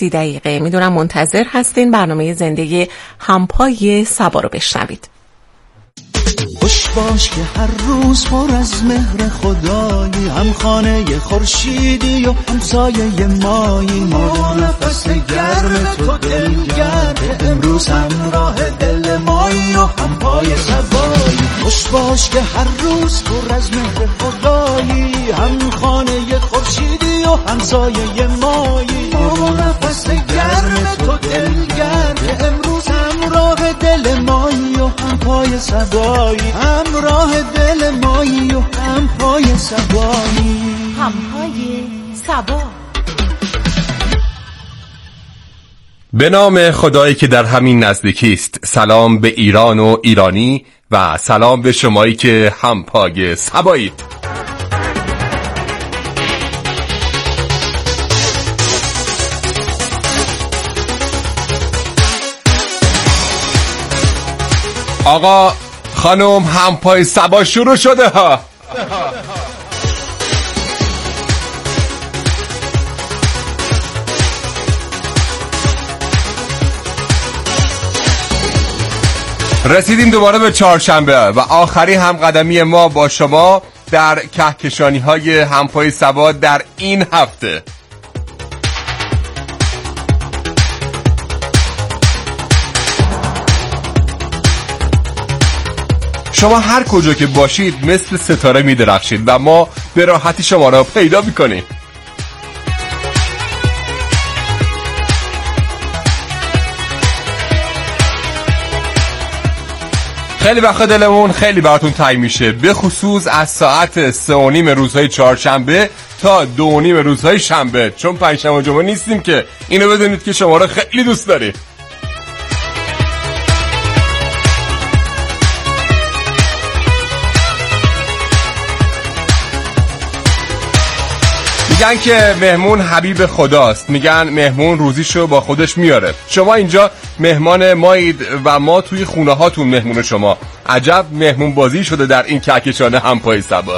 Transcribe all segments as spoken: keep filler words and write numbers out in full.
سی دقیقه. میدونم منتظر هستین برنامه زندگی همپای صبا رو بشنوید. خوش باش که هر روز پر از مهر خدایی، هم خانه خورشیدی و همسایه مایی، ما نفس گرم تو دلگرد، امروز همراه دل مایی و هم پای صبایی. خوش باش که هر روز پر از مهر خدایی، هم خانه خورشیدی و همسایه مایی، ما نفس گرم تو دلگرد، امروز همراه دل مایی و هم پای صبایی، همراه دل مایی و هم پای صبایی، هم پای صبا. به نام خدایی که در همین نزدیکی است، سلام به ایران و ایرانی و سلام به شمایی که هم پای صبایید. آقا خانم هم پای صبا شروع شده ها. رسیدیم دوباره به چهارشنبه و آخرین هم قدمی ما با شما در کهکشانی های هم پای صبا در این هفته. شما هر کجا که باشید مثل ستاره می درخشید و ما به راحتی شما را پیدا می کنیم. خیلی وقت دلمون خیلی براتون تنگ میشه، به خصوص از ساعت سه و نیم روزهای چهارشنبه تا دو و نیم روزهای شنبه، چون پنجشنبه و جمعه نیستیم که اینو بدونید که شما را خیلی دوست داریم. میگن که مهمون حبیب خداست، میگن مهمون روزیشو با خودش میاره. شما اینجا مهمان مایید و ما توی خونه هاتون مهمون شما. عجب مهمون بازی شده در این کهکشان هم پای صبا.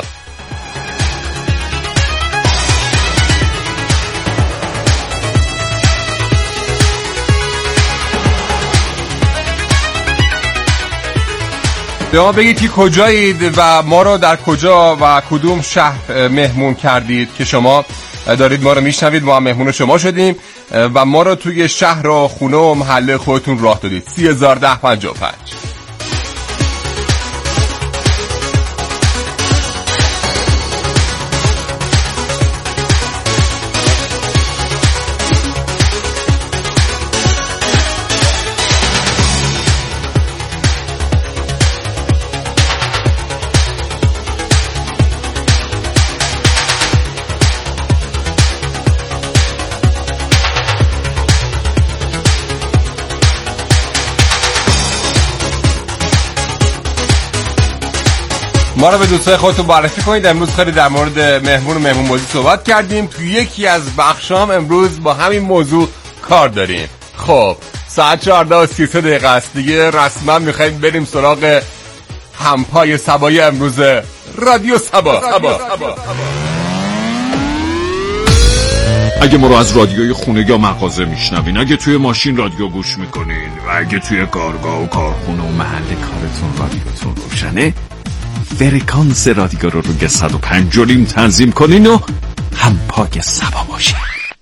به ما بگید که کجایید و ما رو در کجا و کدوم شهر مهمون کردید که شما دارید ما رو میشنوید. ما هم مهمون شما شدیم و ما رو توی شهر و خونه و محله خودتون راه دادید. سی هزار ده پنجاه و پنج. ما رو به دوستای خودتون معرفی کنید. امروز خیلی در مورد مهمون و مهمون بازی صحبت کردیم. توی یکی از بخشام امروز با همین موضوع کار داریم. خب ساعت چهارده و سی و سه دقیقه است دیگه، رسما میخوایم بریم سراغ همپای صبای امروز رادیو صبا. اگه ما رو از رادیوی خونه یا مغازه میشنوین، اگه توی ماشین رادیو گوش میکنین و اگه توی کارگاه و کارخونه و محل کارتون رادیوتون روشنه، فرکانس رادیو رو روی صد و پنج و نیم تنظیم کنین و هم پای صبا باشین.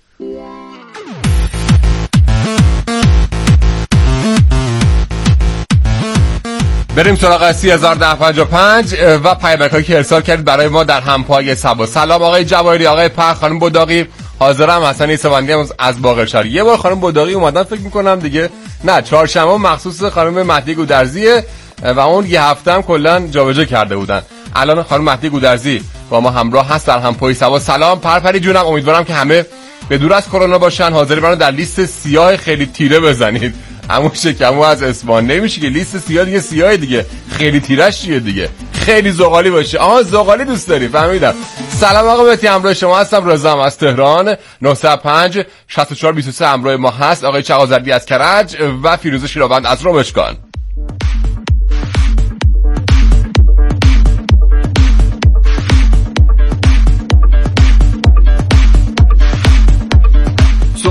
بریم سراغ سی هزار ده پنجاه و پنج و پیامک‌هایی که ارسال کردید برای ما در هم پای صبا. سلام آقای جواهری، آقای پخ، خانم بوداقی. حاضرم حسن ایسوندی از باقرشهر. یه بار خانم بوداقی اومدن فکر می‌کنم دیگه، نه چهارشنبه مخصوص خانم مهدی گودرزیه و اون یه هفته هم کلا جابجا کرده بودن. الان خانم مهدی گودرزی با ما همراه هست در هم پای صبا. سلام پرپری جونم، امیدوارم که همه به دور از کرونا باشن. حاضری منو در لیست سیاه خیلی تیره بزنید. همون شکمو از اسپان نمیشه که لیست سیاه دیگه سیاه دیگه، خیلی تیرش چیه دیگه، خیلی زغالی باشه. آها زغالی دوست داری، فهمیدم. سلام آقا بهتی، همراه شما هستم. رضا از تهران. نه صفر پنج شصت و چهار بیست و سه همراه ما هست. آقای چغازردی از کرج و فیروزه شیراوند از رمشگان.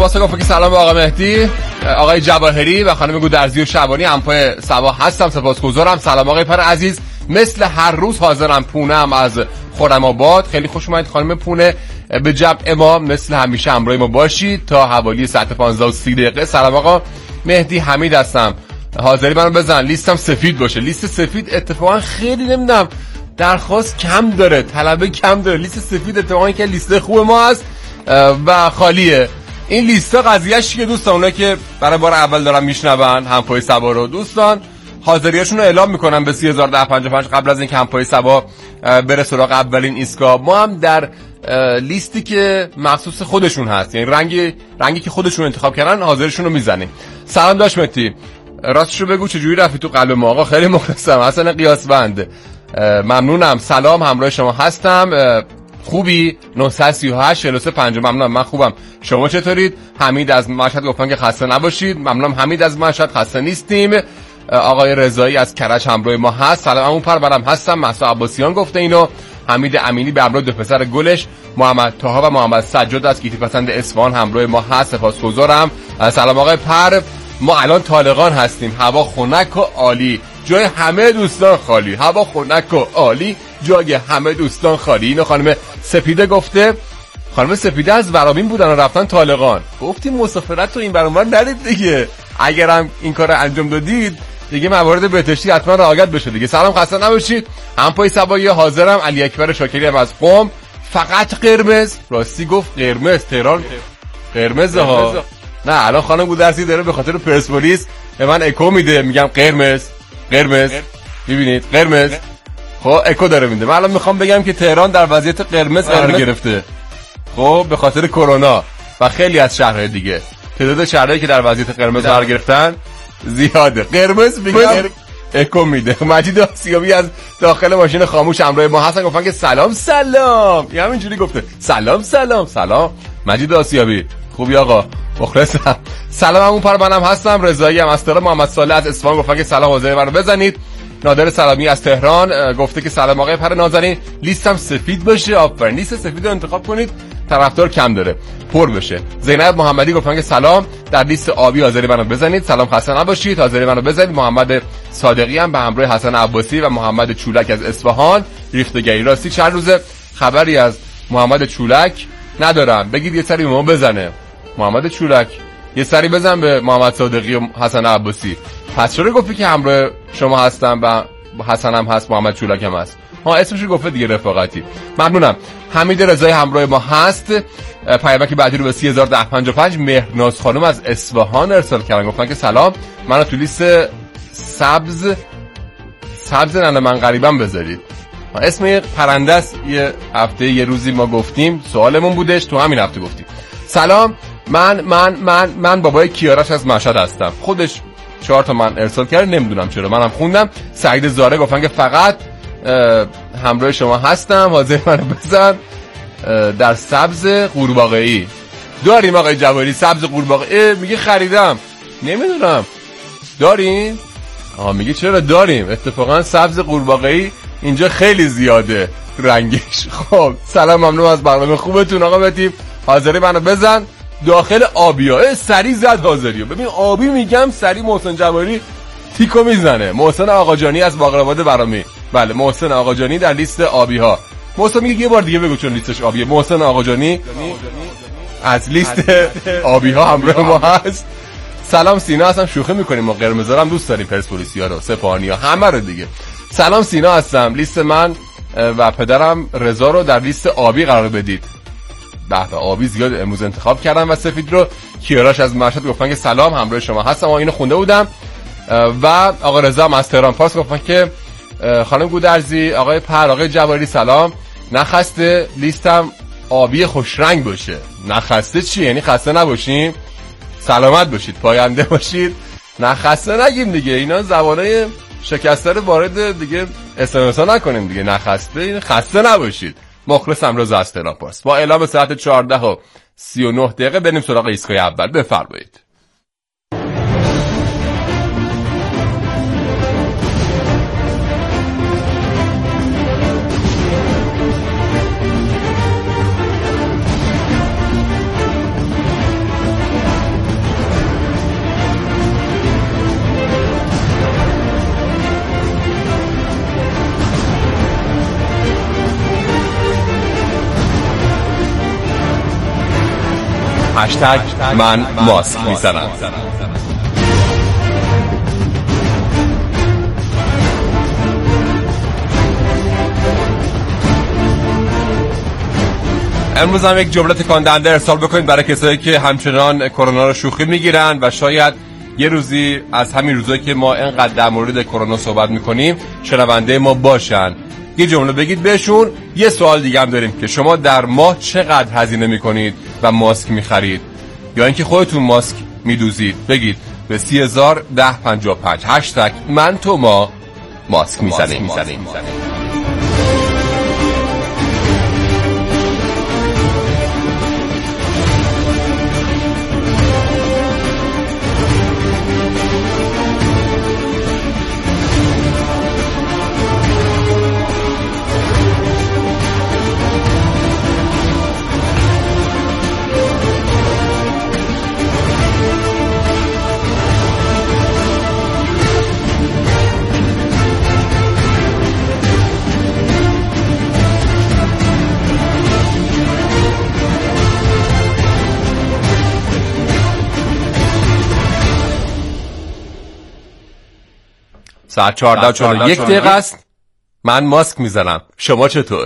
سپاس گفتم که سلام به آقا مهدی، آقای جواهری و خانم گودرزی و شبانی همپای سبا هستم. سپاسگزارم. سلام آقای پر عزیز، مثل هر روز حاضرم. پونه هم از خرم آباد، خیلی خوش اومدید خانم پونه به جمع ما، مثل همیشه همراه ما باشید تا حوالی ساعت پانزده و سی دقیقه. سلام آقا مهدی، حمید هستم. حاضری منو بزن لیستم سفید باشه. لیست سفید اتفاقا خیلی نمیدونم درخواست کم داره، طلبه کم داره. لیست سفید اتفاقا که لیست خوب ما هست و خالیه. این لیستا قضیهش که دوستان، اونا که برای بار اول دارن میشنون همپای سبا رو، دوستان حاضریاشون رو اعلام میکنن به سی هزار و ده و پنجاه و پنج قبل از اینکه همپای سبا بره سراغ اولین ایستگاه. ما هم در لیستی که مخصوص خودشون هست، یعنی رنگی رنگی که خودشون انتخاب کردن حاضرشون رو میزنیم. سلام داش مهدی، راستشو بگو چجوری رفتی تو قلب ما؟ آقا خیلی مخلصم، اصلا قیاسوند. ممنونم. سلام، همراه شما هستم. خوبی؟ نهصد و سی و هشت چهل و سه پنجاه. ممنونم، من خوبم. شما چطورید؟ حمید از مشهد گفتن که خسته نباشید. ممنونم حمید از مشهد، خسته نیستیم. آقای رضایی از کرج همراه ما هست. سلام، اون پر برم هستم. مهسا عباسیان گفته اینو. حمید امینی به همراه دو پسر گلش، محمد طاها و محمد سجاد از گیتی پسند اصفهان همراه ما هست. سپاسگزارم. سلام آقای پر، ما الان طالقان هستیم. هوا خنک و عالی، جای همه دوستان خالی. هوا خنک و عالی، جای همه دوستان خالی. اینو خانم سپیده گفته. خانم سپیده از ورامین بودن و رفتن طالقان. گفتیم مسافرت تو این برانور نرید دیگه. اگرم این کار انجام دادید دیگه موارد بهداشتی حتما رعایت بشه دیگه. سلام، خسته نباشید. همپای سبایی حاضرم. علی اکبر شاکری هم از قم. فقط قرمز. راستی گفت قرمز. تهران قرمز ها. نه الان خانم گودرزی داره به خاطر پرسپولیس به من اکو میده، میگم قرمز قرمز. ببینید قرمز، خب اکو داره میده. من الان میخوام بگم که تهران در وضعیت قرمز قرار گرفته، خب به خاطر کرونا و خیلی از شهرهای دیگه. تعداد شهرهایی که در وضعیت قرمز قرار گرفتن زیاده. قرمز میگم اکو میده. مجید آسیابی از داخل ماشین خاموش همراه ما هستن، گفتن که سلام سلام. یه همینجوری گفته سلام سلام سلام. مجید آسیابی خوبی آقا، مخلصم. سلام، همون پر منم هستم. رضایی هم از تهران. محمد صالح از اصفهان گفتن که سلام، حاضر منو بزنید. نادر سلامی از تهران گفته که سلام آقای پر نازنین، لیستم سفید باشه. آفرین، لیست سفید رو انتخاب کنید، طرفدار کم داره، پر بشه. زینب محمدی گفتن که سلام، در لیست آبی حاضری منو بزنید. سلام، خسته نباشید، حاضری منو بزنید. محمد صادقی هم به همراه حسن عباسی و محمد چولک از اصفهان ریختگی. راستی چند روز خبری از محمد چولک ندارم، بگید یه سری به ما بزنه. محمد چولک یه سری بزن به محمد صادقی و حسن عباسی. پس چرا گفتی که همراه شما هستم و حسن هم هست، محمد چولک هم هست؟ ها اسمش رو گفته دیگه، رفاقتی. ممنونم. حمید رضایی همراه ما هست. پیامک بعدی رو به سی هزار و ده و پنجاه و پنج مهرناز خانم از اصفهان ارسال کردن، گفتن که سلام، منو تو لیست سبز سبز ننه من غریبم بذارید. اسم پرنده است. یه هفته یه روزی ما گفتیم، سوالمون بودش، تو همین هفته گفتیم. سلام، من من من من بابای کیاراش از مشهد هستم. خودش چهار تا من ارسال کرد، نمیدونم چرا، منم خوندم. سعید زاره گفتن که فقط همراه شما هستم، حاضر منو بزن در سبز قورباغه‌ای. داریم آقای جواهری سبز قورباغه؟ میگه خریدم، نمیدونم داریم. آها میگه چرا داریم. اتفاقا سبز قورباغه‌ای اینجا خیلی زیاده رنگش. خب سلام، ممنون از برنامه خوبتون آقا مهدی. حاضری منو بزن داخل آبیا. سری زد حاضریو. ببین آبی میگم سری محسن جواهری تیکو میزنه. محسن آقاجانی از باقرآباد برامی. بله محسن آقاجانی در لیست آبی ها. محسن میگه یه بار دیگه بگو چون لیستش آبیه. محسن آقاجانی از لیست آبی ها همراه ما هست. سلام، سینا هستم. شوخی میکنیم، ما قرمزا هم دوست داریم، پرسپولیسیا رو، سپاهانیا، همه رو دیگه. سلام، سینا هستم. لیست من و پدرم رضا رو در لیست آبی قرار بدید. به آبی زیاد امروز انتخاب کردم و سفید رو. کیاراش از مشهد گفتن که سلام، همراه شما هستم. ما اینو خونده بودم. و آقا رضا هم از تهران پاس گفتن که خانم گودرزی، آقای پر، آقای جواهری سلام، نخسته لیستم آبی خوش رنگ باشه. نخسته چی؟ یعنی خسته نباشیم؟ سلامت باشید، پاینده باشید، نخسته نگیم دیگه. اینا زبانای شکسته رو وارد دیگه استفاده نکنیم دیگه. نخسته این خسته نباشید. مخلصم رضا از تهران پاس. با اعلام ساعت چهارده و سی و نه دقیقه بریم سراغ ایستگاه اول. بفرمایید. هشتگ من ماسک میزنم. امروز هم یک جمله تکان دهنده ارسال بکنید برای کسایی که همچنان کرونا رو شوخی میگیرن و شاید یه روزی از همین روزایی که ما اینقدر در مورد کرونا صحبت میکنیم شنونده ما باشن. یه جمله بگید بهشون. یه سوال دیگه هم داریم که شما در ماه چقدر هزینه میکنید و ماسک میخرید یا اینکه خودتون ماسک میدوزید؟ بگید به سی هزار ده پنجاه و پنج هشتگ من تو ما ماسک میزنیم. ساعت چهارده و چهل و یک دقیقه است. من ماسک میزنم. شما چطور؟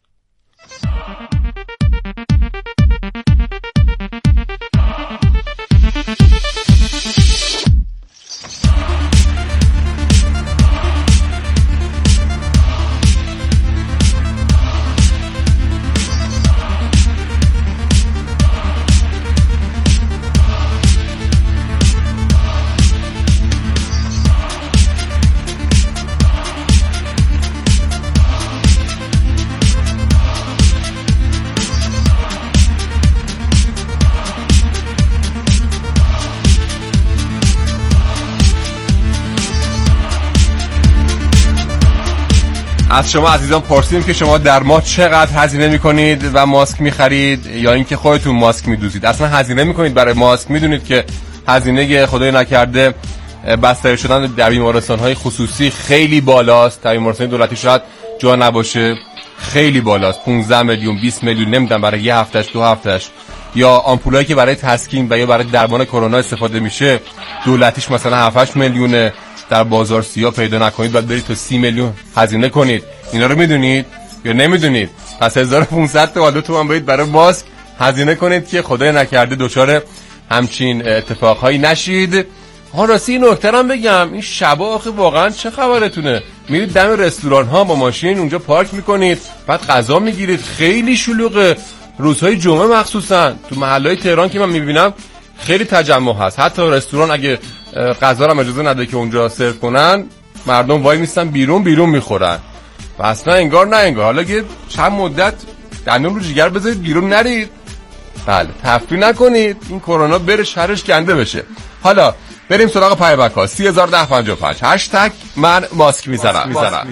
از شما عزیزان پرسیدیم که شما در ماه چقدر هزینه میکنید و ماسک میخرید یا اینکه خودتون ماسک میدوزید. اصلا هزینه میکنید برای ماسک؟ میدونید که هزینه خدای نکرده بستری شدن در بیمارستان‌های خصوصی خیلی بالاست. در بیمارستان دولتی شاید جا نباشه، خیلی بالاست. پانزده میلیون بیست میلیون نمیدونم برای یه هفتهش دو هفتهش. یا آمپولایی که برای تسکین و یا برای درمان کرونا استفاده میشه دولتیش مثلا هفت هشت میلیونه، در بازار سیاه پیدا نکنید بعد برید تا سی میلیون هزینه کنید. اینا رو میدونید یا نمیدونید؟ پس هزار و پانصد تا تومان باید برای ماسک هزینه کنید که خدای نکرده دچار همچین اتفاقهایی نشید. ها راستی این نکته هم بگم، این شبا آخه واقعا چه خبرتونه؟ میرید دم رستوران ها با ماشین اونجا پارک میکنید بعد غذا میگیرید، خیلی شلوغه. روزهای جمعه مخصوصا تو محلهای تهران که من میبینم خیلی تجمع هست. حتی رستوران اگه غذا رو اجازه نده که اونجا سرو کنن، مردم وای میستن بیرون بیرون میخورن و اصلا انگار نه انگار. حالا که چند مدت دندون رو جگر بذارید بیرون نرید، بله تفریح نکنید، این کرونا بره شرش گنده بشه. حالا بریم سراغ پیامک ها. سی هزار ده پنجاه و پنج هشتگ من ماسک میزنم میزنم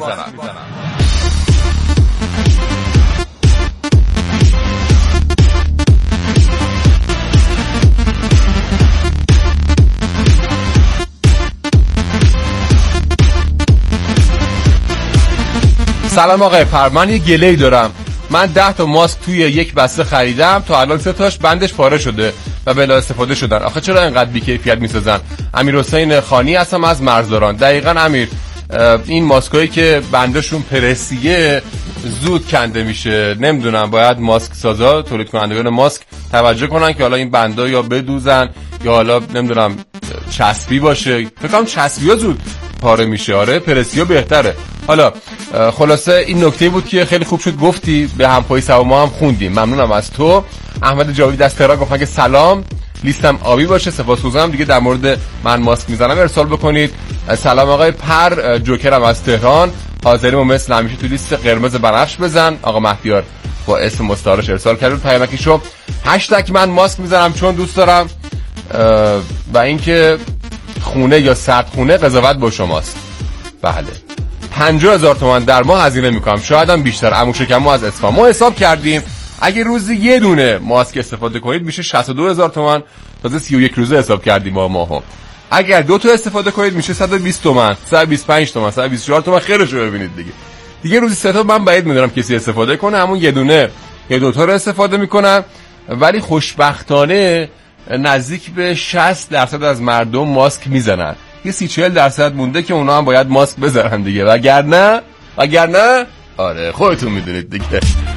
سلام آقای پر، من یه گله‌ای دارم. من ده تا ماسک توی یک بسته خریدم، تا الان سه تاش بندش پاره شده و بلا استفاده شدن. آخه چرا اینقدر بی‌کیفیت میسازن؟ امیر حسین خانی هستم از مرزداران. دقیقاً امیر، این ماسکایی که بندشون پرسیه زود کنده میشه. نمیدونم، باید ماسک سازا تولید کنندگان ماسک توجه کنن که حالا این بندا یا بدوزن یا حالا نمیدونم چسبی باشه. فکر کنم چسبی‌ها زود پاره میشه. آره پرسیو بهتره. حالا خلاصه این نکته بود که خیلی خوب شد گفتی، به همپایی سوا ما هم خوندیم. ممنونم از تو. احمد جاوید از تهران گفتن که سلام، لیستم آبی باشه. سپاسگزارم دیگه در مورد من ماسک میزنم ارسال بکنید. سلام آقای پر، جوکرم از تهران، حاضریم و مثل همیشه تو لیست قرمز بنفش بزن. آقا مهدیار با اسم مستعارش ارسال کرد پیامکیشو. هشتگ من ماسک میزنم چون دوست دارم و اینکه خونه یا سرد خونه قضاوت با شماست. بله پنجاه هزار تومان در ماه هزینه میکنم، شاید هم بیشتر. عمو شکمو از اصفهان ما حساب کردیم اگه روزی یه دونه ماسک استفاده کنید میشه شصت و دو هزار تومان. تازه سی و یک روزه حساب کردیم با ماها. اگر دو تا استفاده کنید میشه صد و بیست تومان، صد و بیست و پنج تومان، صد و بیست و چهار تومان. خیرشو ببینید دیگه. دیگه روزی سه تا من بعید میدونم کسی استفاده کنه، همون یه دونه یا دو تا رو استفاده میکنن. ولی خوشبختانه نزدیک به شصت درصد از مردم ماسک میزنن. یه سی چهل درصد مونده که اونا هم باید ماسک بزنن دیگه، وگرنه وگرنه آره خودتون میدونید دیگه.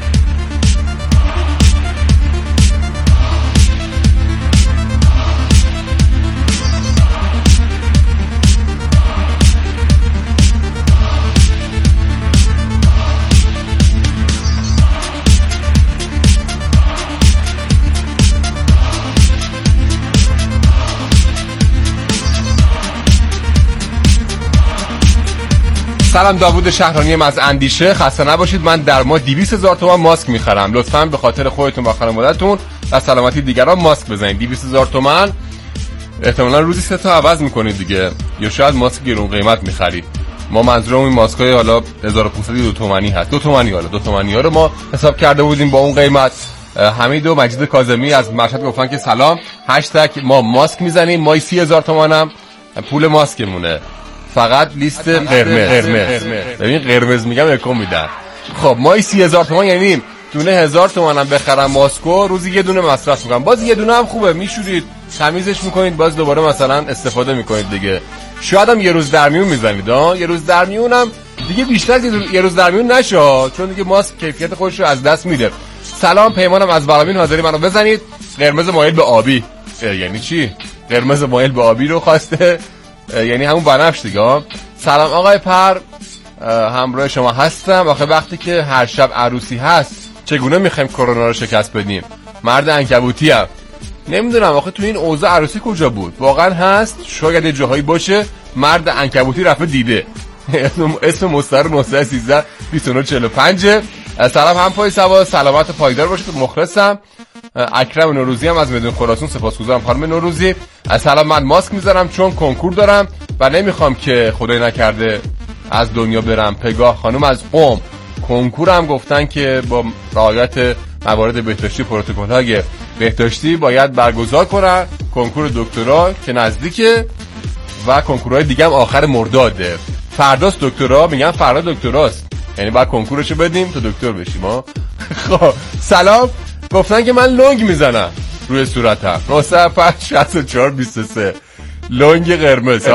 سلام، داوود شهرانیم از اندیشه. خسته نباشید. من در ماه دویست هزار تومان ماسک میخرم. لطفاً به خاطر خودتون و خانواده‌تون و سلامتی دیگران ماسک بزنید. دویست هزار تومان احتمالاً روزی سه تا عوض میکنید دیگه، یا شاید ماسک گرون قیمت میخرید. ما منظورم این ماسکای حالا هزار و پانصد دو تومانی هست. دو تومانی حالا دو تومانی ها رو ما حساب کرده بودیم با اون قیمت. حمید و مجید کاظمی از مشهد گفتن که سلام، هشتگ ما ماسک میزنیم، ما سی هزار تومانم پول ماسکمونه، فقط لیست قرمز. قرمز ببین قرمز میگم یکم میدن. خب ما سی هزار تومان یعنی دونه هزار تومانم بخرم ماسکو، روزی یه دونه مصرف میکنم. باز یه دونه هم خوبه، میشورید تمیزش میکنید، باز دوباره مثلا استفاده میکنید دیگه. شاید هم یه روز در میون میزنید ها، یه روز در میونم دیگه، بیشتر یه روز در میون نشه، چون دیگه ماسک کیفیت خودش رو از دست میده. سلام، پیمانم از برامین، حاضری منو بزنید. قرمز مایل به آبی یعنی چی؟ قرمز مایل به آبی رو خواسته، یعنی همون بنفش دیگه. سلام آقای پر، همراه شما هستم. آخه وقتی که هر شب عروسی هست چگونه میخوایم کرونا رو شکست بدیم؟ مرد عنکبوتی ام. نمیدونم آخه تو این اوضاع عروسی کجا بود؟ واقعا هست؟ شاید یه جاهایی باشه مرد عنکبوتی رفته دیده. اسم مستعار نه یک سه بیست و نه چهل و پنج. سلام هم پای سوا، سلامت پایدار باشید. مخلصم. اکرم نوروزی هم از میدون خراسان، سپاسگزارم خانم نوروزی. سلام، من ماسک میذارم چون کنکور دارم و نمیخوام که خدای نکرده از دنیا برم. پگاه خانم از قم، کنکورم گفتن که با رعایت موارد بهداشتی، پروتکل‌های بهداشتی باید برگزار کنن. کنکور دکترا که نزدیکه و کنکورهای دیگه هم آخر مرداده. فرداست دکترا، میگن فردا دکتراست، یعنی باید کنکورشو بدیم تا دکتر بشیم ها. خب سلام، گفتن که من لنگ میزنم روی صورتم. نه پنج شصت و چهار بیست و سه لنگ قرمز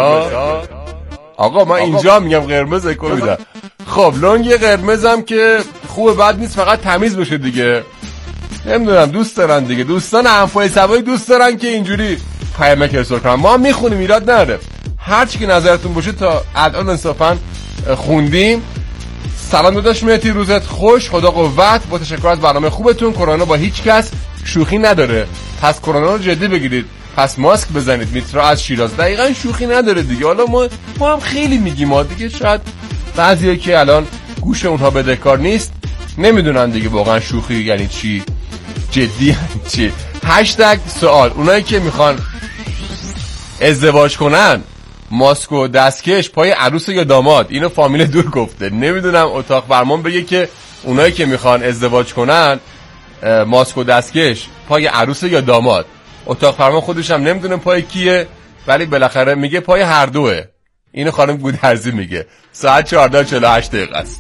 ها. آقا من اینجا میگم قرمز اکو میدم. خب لنگ قرمزم که خوبه، بد نیست، فقط تمیز بشه دیگه. نمیدونم دوست دارن دیگه، دوستان انفای سوای دوست دارن که اینجوری پیامک ارسال کنن. ما میخونیم، ایراد نداره، هر چی که نظرتون باشه تا الان انصافا خوندیم. سلام داداش مهدی، روزت خوش، خدا قوت. با تشکر از برنامه خوبتون. کرونا با هیچ کس شوخی نداره، پس کرونا رو جدی بگیرید، پس ماسک بزنید. میترا از شیراز، دقیقاً شوخی نداره دیگه. حالا ما ما هم خیلی میگیم ما دیگه، شاید بعضیه که الان گوش اونها بدهکار نیست نمیدونن دیگه واقعا شوخی یعنی چی، جدی یعنی چی. هشتگ سوال، اونایی که میخوان ازدواج کنن ماسک و دستکش پای عروس یا داماد، اینو فامیل دور گفته. نمیدونم اتاق فرمان بگه که اونایی که میخوان ازدواج کنن ماسک و دستکش پای عروس یا داماد. اتاق فرمان خودش هم نمیدونه پای کیه، ولی بالاخره میگه پای هر دوه. اینو خانم گودرزی میگه. ساعت چهارده و چهل و هشت دقیقه است.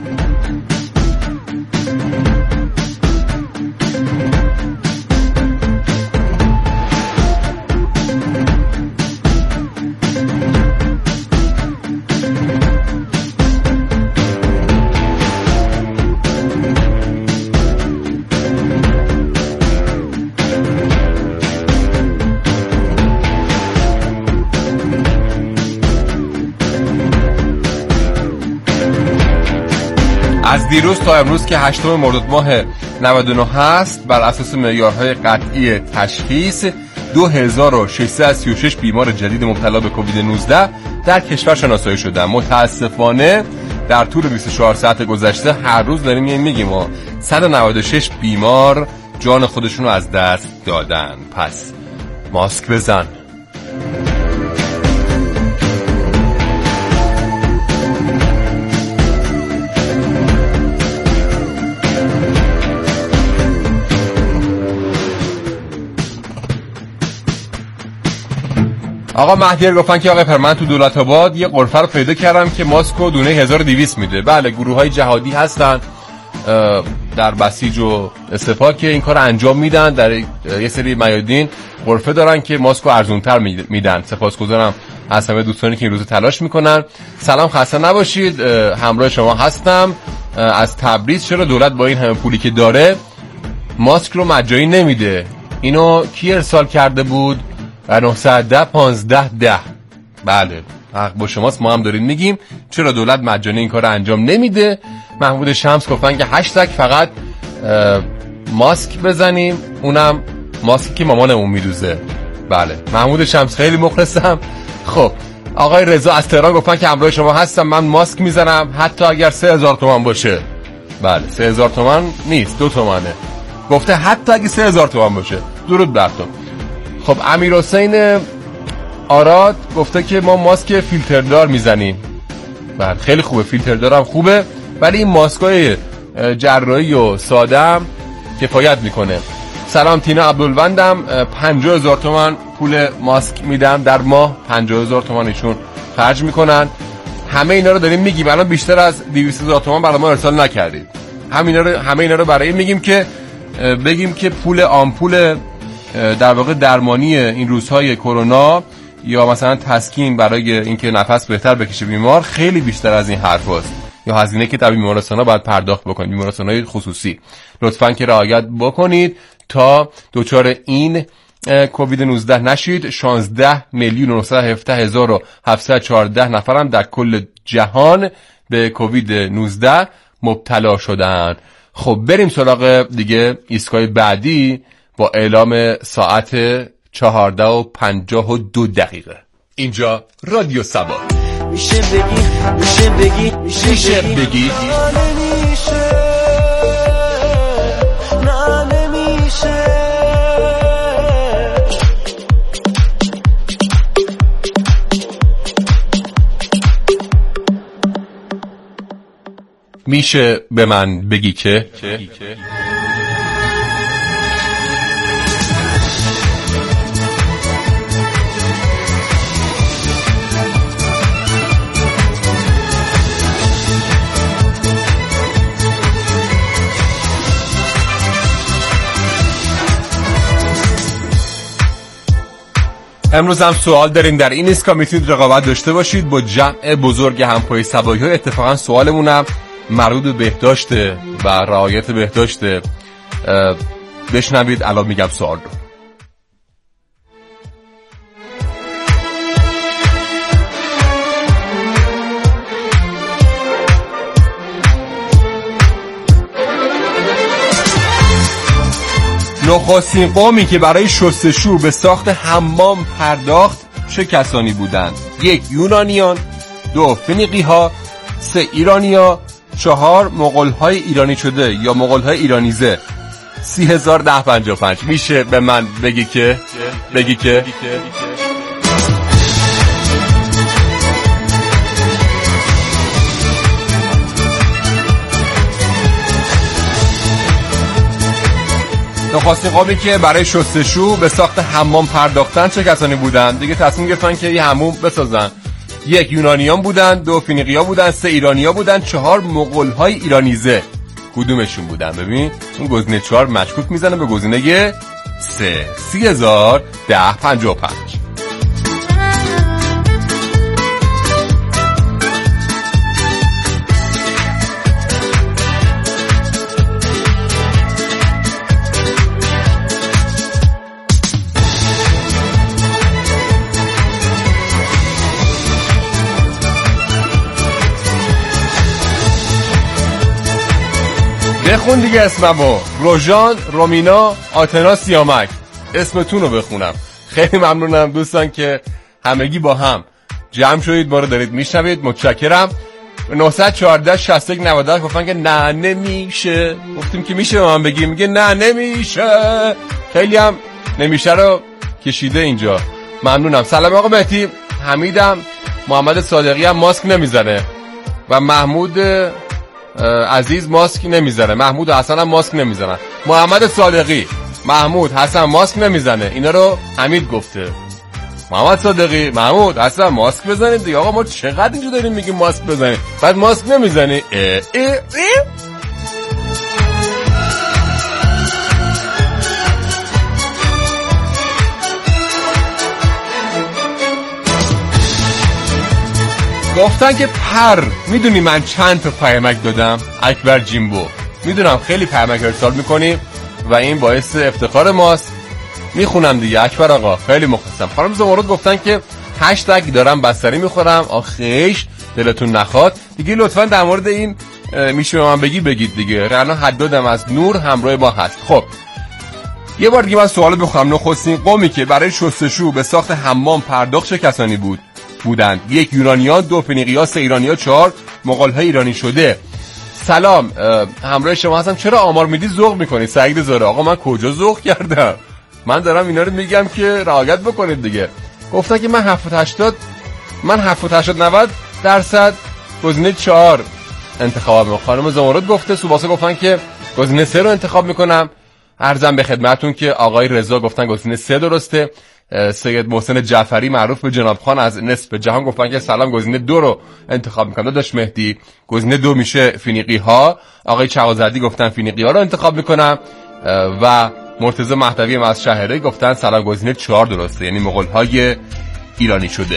از دیروز تا امروز که هشتم مرداد ماه نود و نه هست، بر اساس معیارهای قطعی تشخیص دو هزار و ششصد و سی و شش بیمار جدید مبتلا به کووید نوزده در کشور شناسایی شدن. متاسفانه در طول بیست و چهار ساعت گذشته هر روز داریم یه میگیم ما صد و نود و شش بیمار جان خودشون رو از دست دادن. پس ماسک بزن. آقا مهدیر گفتن که آقا پر من تو دولت آباد یه غرفه رو پیدا کردم که ماسکو دونه هزار و دویست میده. بله گروه های جهادی هستن، در بسیج و سپاه که این کار انجام میدن. در یه سری میادین غرفه دارن که ماسک رو ارزونتر میدن. سپاسگزارم از همه دوستانی که این روز تلاش میکنن. سلام، خسته نباشید، همراه شما هستم از تبریز. چرا دولت با این همه پولی که داره ماسک رو مجانی نمیده؟ اینو کی ارسال کرده بود؟ نهصد و ده پانزده ده. بله حق با شماست، ما هم داریم میگیم چرا دولت مجانی این کار انجام نمیده. محمود شمس گفتن که هشتگ فقط ماسک بزنیم، اونم ماسکی که مامانمون میدوزه. بله محمود شمس خیلی مخلصم. خب آقای رضا از تهران گفتن که همراه شما هستم، من ماسک میزنم حتی اگر سه هزار تومان باشه. بله سه هزار تومان نیست، دو تومانه. گفته حتی اگه سه هزار تومان باشه. درود برتون. خب امیر حسین آراد گفته که ما ماسک فیلتردار میزنیم. بله خیلی خوبه، فیلتردار هم خوبه، ولی این ماسکای جراحی و ساده هم کفایت میکنه. سلام تینا عبدالوندم، پنجاه هزار تومان پول ماسک میدم در ماه. پنجاه هزار تومان ایشون خرج میکنن. همه اینا رو داریم میگیم، الان بیشتر از دویست هزار تومان برای ما ارسال نکردید. همه اینا رو همه اینا رو برای میگیم که بگیم که پول آمپول در واقع درمانی این روزهای کرونا یا مثلا تسکین برای اینکه نفس بهتر بکشه بیمار خیلی بیشتر از این حرف هست. یا هزینه که در بیمارستان‌ها باید پرداخت بکنید، بیمارستان‌های خصوصی. لطفاً که رعایت بکنید تا دچار این کووید نوزده نشید. شانزده میلیون و نهصد و هفده هزار و هفتصد و چهارده نفرم در کل جهان به کووید نوزده مبتلا شدن. خب بریم سراغ دیگه ایستگاه بعدی با اعلام ساعت چهارده و پنجاه و دو دقیقه. اینجا رادیو سبا. میشه بگی میشه بگی میشه بگی نمیشه نه نمیشه میشه به من بگی که امروز هم سوال داریم در این ایستگاه، میتونید رقابت داشته باشید با جمع بزرگ همپای سبایی ها. اتفاقا سوالمونم مربوط به بهداشته و رعایت بهداشته. بشنوید الان میگم سوال رو. نخستین قومی که برای شستشو به ساخت حمام پرداخت چه کسانی بودند؟ یک یونانیان، دو فنیقی ها، سه ایرانیا، چهار مغول های ایرانی شده یا مغول های ایرانیزه. سی هزار ده پنجاه و پنج. میشه به من بگی که بگی که نخستین قومی که برای شستشو به ساخت حمام پرداختن چه کسانی بودند؟ دیگه تصمیم گرفتن که یه حموم بسازن. یک یونانیان بودن، دو فنیقیا بودن، سه ایرانیا بودن، چهار مغول های ایرانیزه. کدومشون بودن؟ ببین اون گزینه چهار مشکوک میزنه به گزینه سه. سی هزار ده پنجاه و پنج. بخون دیگه اسممو. روژان، رومینا، آتنا، سیامک. اسمتون رو بخونم. خیلی ممنونم دوستان که همگی با هم جمع شدید، ما رو دارید میشنوید. متشکرم. نهصد و چهارده شصت و یک نود و هشت گفتن که نه نمیشه. گفتیم که میشه به من بگیم، میگه نه نمیشه. خیلی هم نمیشه رو کشیده اینجا. ممنونم. سلام آقا مهدی. حمیدم. محمد صادقی هم ماسک نمیزنه و محمود عزیز ماسک نمیزنه. محمود و حسن هم ماسک نمیزنن. محمد صادقی، محمود، حسن ماسک نمیزنه. اینا رو حمید گفته. محمد صادقی، محمود، حسن ماسک بزنید دیگه. آقا ما چقدر اینجا داریم میگیم ماسک بزنید بعد ماسک نمیزنی. اه اه اه. گفتن که پر میدونی من چند تا پیامک دادم؟ اکبر جیمبو. میدونم خیلی پیامک ارسال میکنیم و این باعث افتخار ماست. میخونم دیگه. اکبر آقا خیلی مخلصم. خانم زمرد گفتن که هشتگ دارم بستری میخورم. آخیش دلتون نخواد دیگه. لطفا در مورد این میشه من بگی بگید دیگه. الان حدادم از نور همراه ما هست. خب یه بار دیگه من سوال بخونم. نخستین قومی که برای شستشو به ساخت حمام پرداخت چه کسانی بود؟ بودند یک یونانیان، دو فنیقیا، سه ایرانیا، چهار مغول‌های ایرانی شده. سلام همراه شما هستم. چرا آمار میدی ذوق میکنی؟ سعید زاره. آقا من کجا ذوق کردم؟ من دارم اینا رو میگم که رعایت بکنید دیگه. گفتن که من هفتاد هشتاد من هفتاد هشتاد نود درصد گزینه چهار انتخاب میکنم. خانم زمرد گفته. سوباسا گفتن که گزینه سه رو انتخاب میکنم. عرضم به خدمتتون که آقای رضا گفتن گزینه سه درسته. سید محسن جعفری معروف به جناب خان از نصف جهان گفتن که سلام گزینه دو رو انتخاب میکنم. داداش مهدی گزینه دو میشه فینیقی ها. آقای چغازردی گفتن فینیقی ها رو انتخاب میکنم و مرتضی مهدوی از شهره گفتن سلام گزینه چهار درسته، یعنی مغول های ایرانی شده.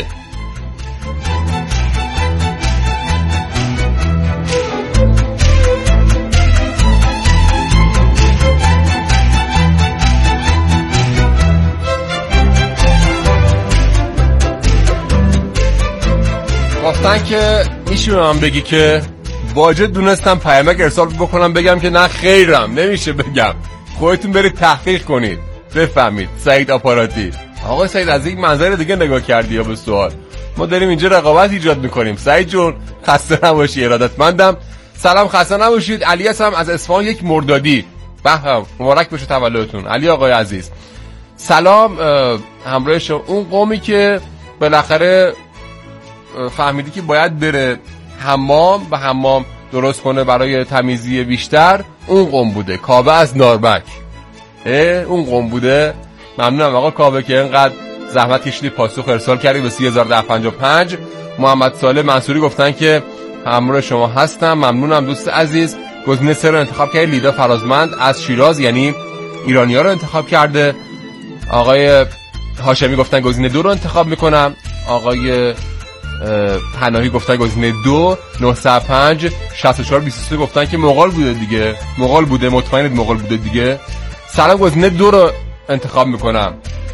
گفتن که میشه به من بگی که واجد دونستم پیامک ارسال بکنم بگم که نه خیرم نمیشه بگم. خودتون برید تحقیق کنید بفهمید. سعید آپاراتی. آقای سعید از یک منظر دیگه نگاه کردی یا به سوال؟ ما داریم اینجا رقابت ایجاد میکنیم. سعید جون خسته نباشی. ارادتمندم. سلام خسته نباشید. علی هستم از اصفهان یک مردادی. به مبارک بشه تولدتون علی آقای عزیز. سلام همراه شما. اون قومی که بالاخره فهمیدی که باید بره حمام و حمام درست کنه برای تمیزی بیشتر، اون قوم بوده. کاوه از ناربک. اون قوم بوده. ممنونم آقا کاوه که اینقدر زحمت کشیدی پاسخ ارسال کردی به سی هزار و ده و پنجاه و پنج. محمد صالح منصوری گفتن که همراه شما هستم. ممنونم دوست عزیز. گزینه سه رو انتخاب کرد. لیدا فرازمند از شیراز یعنی ایرانی‌ها رو انتخاب کرده. آقای هاشمی گفتن گزینه دو رو انتخاب میکنم. آقای پناهی گفتن گزینه دو. نهصد و پنج شصت و چهار بیست و سه گفتن که مغول بوده دیگه. مغول بوده. مطمئنید مغول بوده دیگه. سلام گزینه دو رو انتخاب میکنم.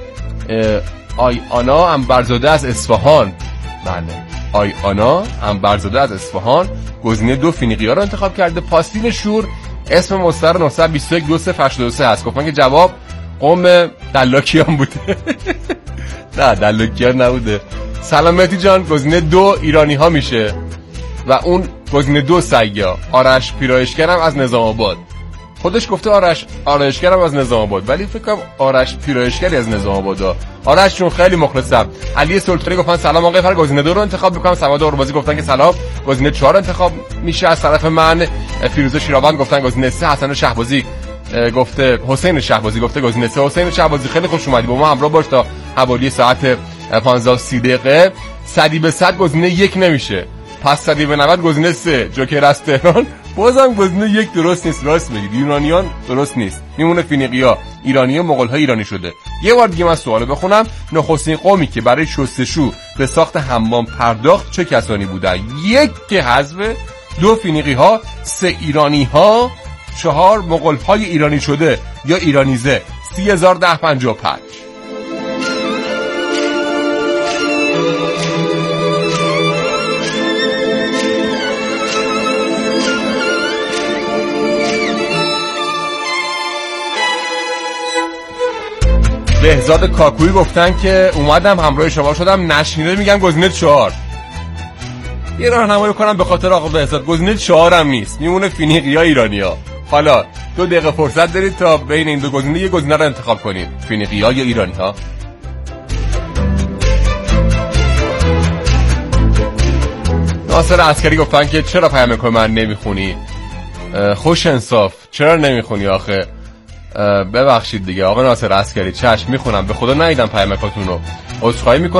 آی آنا انبرزاده از اصفهان. بله آی آنا انبرزاده از اصفهان گزینه دو فینیقیا رو انتخاب کرده. پاستین شور اسم مستعار نهصد و بیست و یک دو صفر هشتاد و سه هست. گفتن که جواب قوم دلاکیان بوده. نه دلاکیان نبوده. سلام مهدی جان گزینه دو ایرانی ها میشه و اون گزینه دو سیا. آرش پیرایشگرم از نظام آباد. خودش گفته آرش آرایشگرم از نظام آباد ولی فکر کنم آرش پیرایشگری از نظام آباد. آرش چون خیلی مخلصم. علی سلطانی گفتن سلام آقای فر گزینه دو رو انتخاب میکنم. سواد اوربازی گفتن که سلام گزینه چهار انتخاب میشه از طرف من. فیروزه شیراوند گفتن گزینه سه. حسن شهبازی گفته حسین شهبازی گفته گزینه سه. حسین شهبازی خیلی خوش اومدی با ما همراه باش تا حوالی ساعت پانزده و سی دقیقه. صدی به صد گزینه یک نمیشه. پس صدی به نود گزینه سه. جوکر از تهران بازم گزینه یک درست نیست. راست میگید یونانیان درست نیست. میمونه فینیقیا ایرانی و مغول ها ایرانی شده. یه بار دیگه من سوالو بخونم. نخستین قومی که برای شستشو به ساخت حمام پرداخت چه کسانی بودن؟ یک که حذف، دو فینیقی ها، سه ایرانی ها، چهار مغول های ایرانی شده یا ایرانیزه. سی هزار و ده و پنجاه و پنج. بهزاد کاکویی گفتن که اومدم همراه شما شدم نشنیده میگن گزینه چهار. یه راهنمایی کنم به خاطر آقا بهزاد گزینه چهار هم نیست. میمونه فینیقیا ایرانیا. حالا دو دقیقه فرصت دارید تا بین این دو گزینه یه گزینه رو انتخاب کنید. فینیقیا یا ایرانی‌ها. ناصر عسکری گفتن که چرا پیامک من نمیخونی؟ خوش انصاف چرا نمیخونی آخه؟ ببخشید دیگه آقا ناصر عسکری. چشم میخونم. به خدا ندیدم پیامکاتون رو. عذرخواهی میکنم.